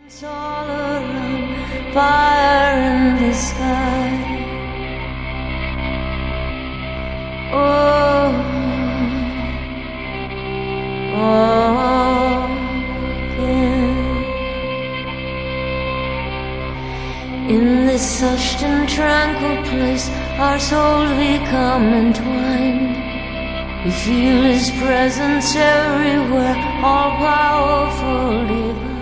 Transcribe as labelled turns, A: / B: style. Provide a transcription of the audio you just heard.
A: It's all around, fire in the sky. Oh, again. In this hushed and tranquil place, our souls become entwined. We feel His presence everywhere, all powerful, divine.